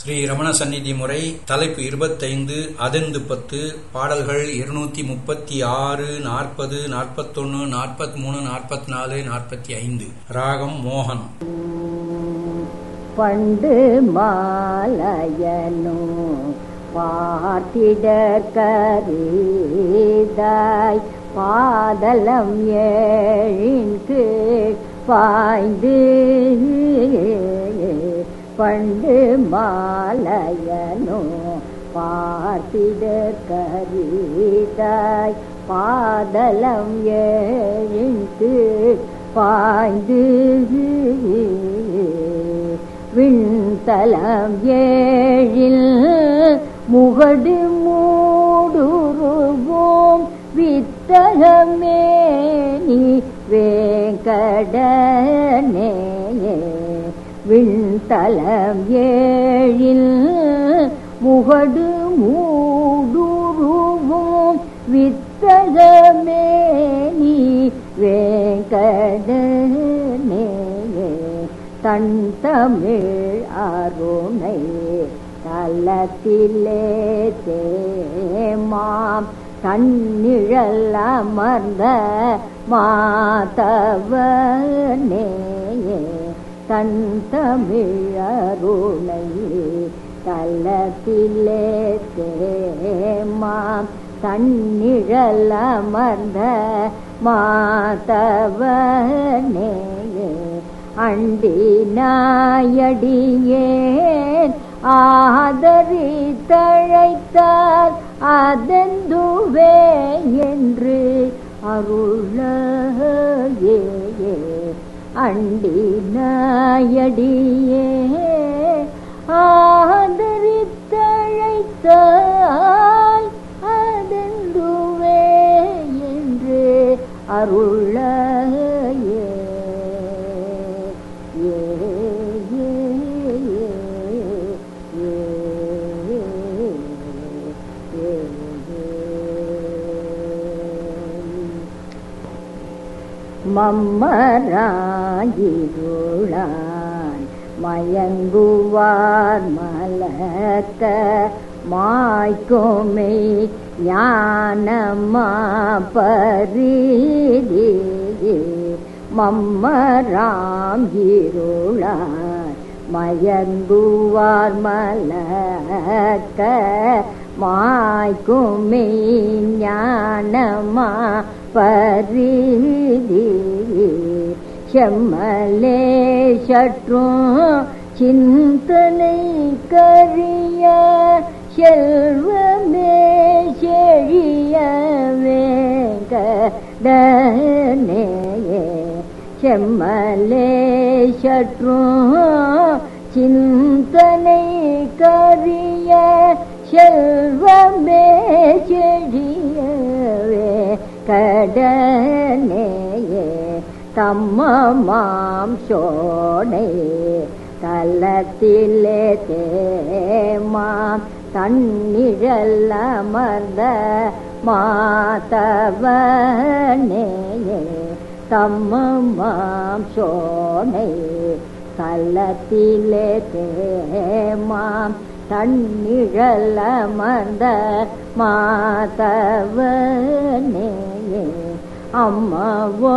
ஸ்ரீ ரமண சந்நிதி முறை தலைப்பு 25 அதெந்து 10 பாடல்கள் 236 40 41 43 44 45 ராகம் மோகனம். பண்டு மாலையனோ பார்த்திடற் கரிதாய் பாதலம் ஏழின் கீழ் பாய்ந்து பண்டு மாலையனோ பார்த்திடற் கரிதாய் பாதலம் ஏழின் கீழ் பாய்ந்து விண்தலம் ஏழில் முகடு மூடுருவோம் வித்தகமே நீ வேங்கடனே. விண்தலம் ஏழில் முகடு மூடுருவோம் வித்தகமே நீ வேங்கடனே. தன் தமிழ் அருணை தலத்திலே தேமாம் தன்னிழல் அமர்ந்த மாதவனே. தன் தமிழ் அருணை தலத்திலே தேமாம் தன்னிழல் அமர்ந்த மாதவனே. அண்டினாயடியேன் ஆதரித்தழைத்தார் அதெந்துவே என்று அருளே. அண்டினாயடியேன் ஆதரித்தழைத்தார் அதெந்துவே என்று அருளே. மம்மராயிருளான் மயங்குவார் மலக்க மாய்க்குமே ஞானமா பரிதி. மம்மராம் இருளான் மயங்குவார் மலக்க மாய்க்குமே ஞானமா பரிதி. செம்மலே சற்றும் சிந்தனை கரிய செல்வமே செழிய வேங்கடனே. செம்மலே சற்றும் சிந்தனை கரிய செல்வமே செழியவே கடனே. தம்மமாம் சோனை தலத்திலே தேமாம் தன்னிழல் அமர்ந்த மாதவனே. தம்மமாம் சோனை தலத்திலே தேமாம் தன்னிழல் அமர்ந்த மாதவனே. அம்மவோ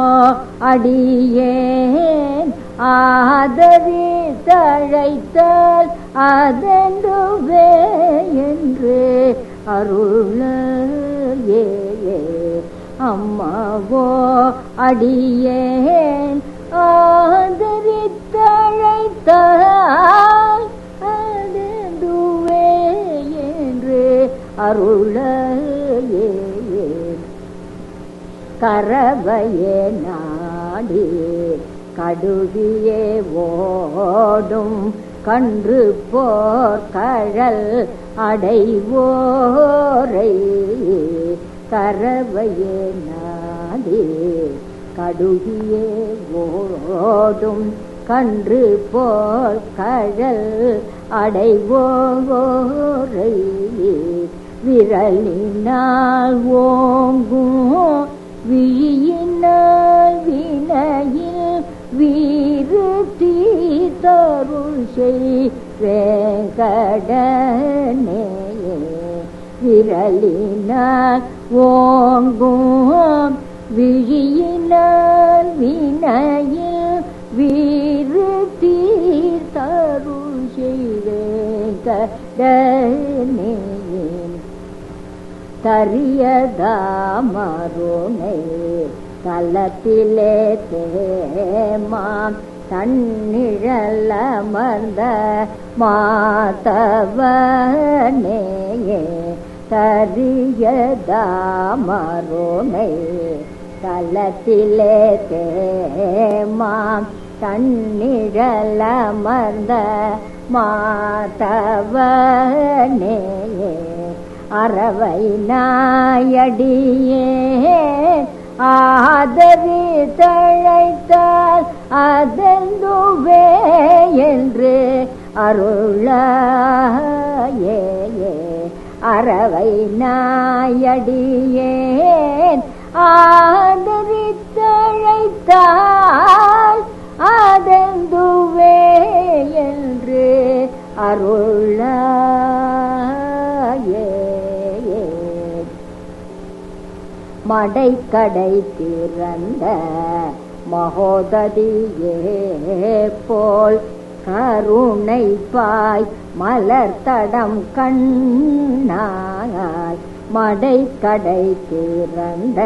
அடியேன் ஆதரித்தழைத்தால் அதெந்துவே என்று அருளே. அம்மவோ அடியேன் ஆதரித்தழைத்தால் அதெந்துவே என்று அருளே. கரவையே நாடி கடுவியே ஓடும் கன்று போர் கழல் அடைவோரை. கரவையே நாடி கடுவியே ஓடும் கன்று போர் கழல் அடைவோரை. விரலினால் ஓங்கும் விழியினால் வினையில் வீறு தீ தருள் செய் வேங்கடனே விரலினால் ஓங்கும் விழியினால் வினையில் வீறு தீர்த்தருள் செய்வேங்கடனே தரியதாமருணை தலத்திலே தேமாம் தன்னிழலமர்ந்த மாதவனே தரியதாமருணை தலத்திலே தேமாம் தன்னிழலமர்ந்த மாதவனே அறவை நாயடியே ஆதரி தழைத்தால் அதெந்துவே என்று அருளாயே அறவை நாயடியே ஆதரி தழைத்தால் அதெந்துவே என்று அருளாயே மடைக்கடை திறந்த மகோததியே போல் கருணை பாய் மலர்தடம் கண்ணாய் மடைக்கடை திறந்த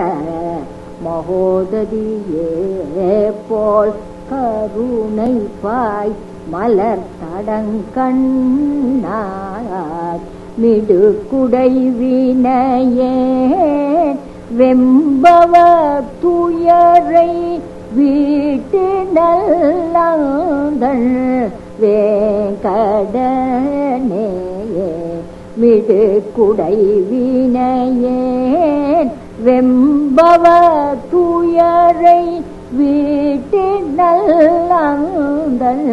மகோததியே போல் கருணை பாய் மலர்தடங்கண்ணாய் மிடுகுடை வினையே வெம்பவ துயரை வீட்டு நல்லங்கள் வேங்கடனே மிடுகுடை வினையே வெம்பவ துயரை வீட்டு நல்லங்கள்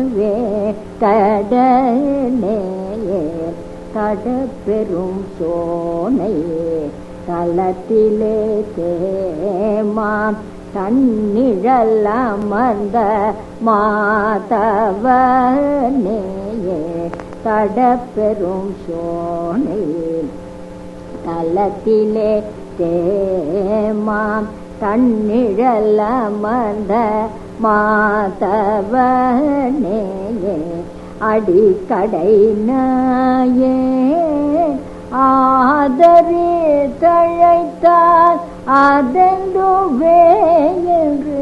வேங்கடனே கடப்பெரும் சோனை தலத்திலே தேமாம் தன்னிழலமர்ந்த மாதவனே தடப்பெரும் சோனை தலத்திலே தேமாம் தன்னிழலமர்ந்த மாதவனே அடிக்கடை நாயே ஆதரி தழைத்தால் அதெந்துவே என்று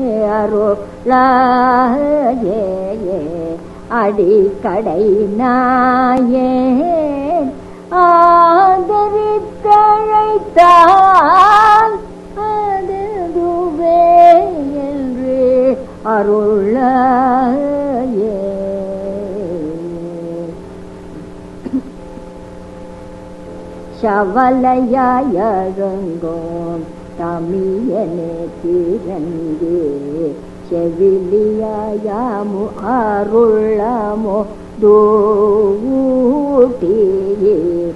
அருளாயே அடிக்கடை நாயே ஆதரி தழைத்தால் அதெந்துவே என்று அருளாயே சவலையாயழுங்கோம் தமியனே திரங்கே செவிலியாயாமு அருளமோ தூட்டியே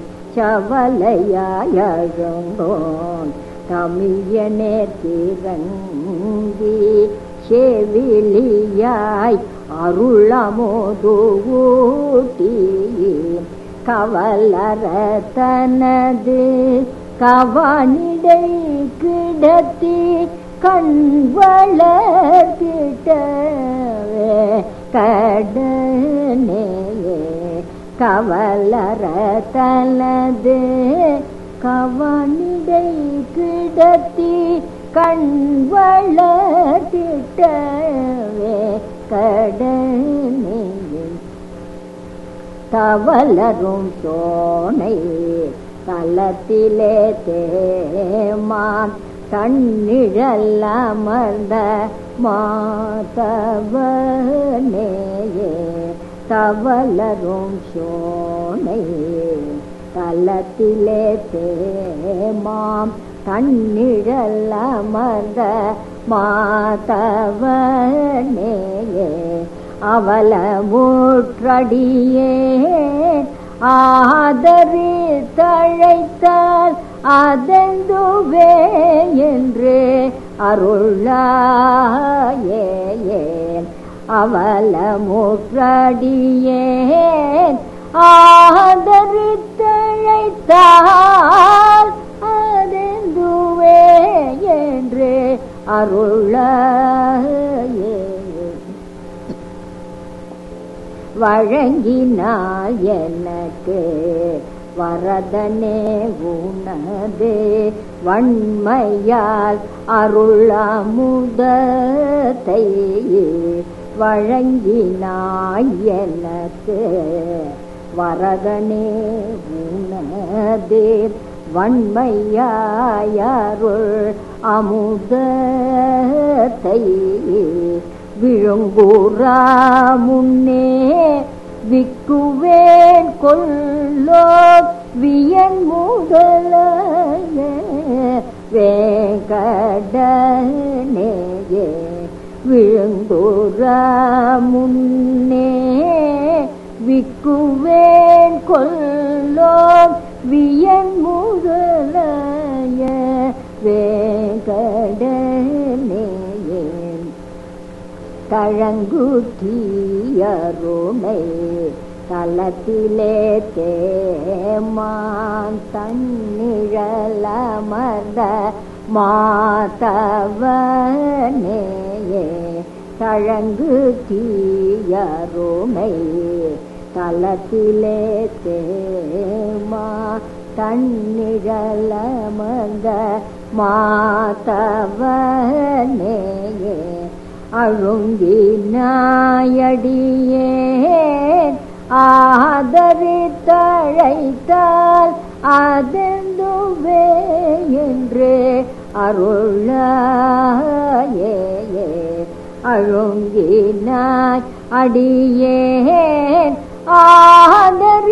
சவலையாயழுங்கோம் தமியனே திரங்கி செவிலியாய் அருளமோ தூட்டியே கவலற தனது கவனிடை கிடத்தி கண் வளர்த்திட்டவே கடனே கவலற தனது கவனிடை கிடத்தி கண் வளர்த்திட்டவே கடனே தவலரும் சோனை தலத்திலே தேமான் தன்னிழலமர்ந்த மாதவனே தவலரும் சோனை தலத்திலே தேமாம் தன்னிழலமர்ந்த மாதவனே அவல மூற்றடியே ஆதரி தழைத்தால் அதெந்துவே என்று அருளாயே அவலமுற்றடியேன் ஆதரித்தழைத்தால் அதெந்துவே என்று அருள வழங்கினால் எனக்கு வரதனே உனது வன்மையால் அருளமுதத்தை வழங்கினாய் எனக்கு வரதனே உனது வன்மையாயருள் அமுதத்தை விழுங்குறா முன்னே விக்குவேன் கொல்லோ வியன் முதலைய வேங்கடனேயே விழுங்குறா முன்னே விக்குவேன் கொல்லோ வியன் முதலைய வேங்கடனேயே தழங்குற்றியருணை தலத்திலே தேமான் தன்னிழலமர்ந்த மாதவனேயே தழங்குற்றியருணை தலத்திலே தேமா தன்னிழலமர்ந்த மாதவனேயே அழுங்கினாயடியேன் ஆதரித்தழைத்தால் அதெந்துவே என்று அருளாயே அழுங்கினாய் அடியேன் ஆதரி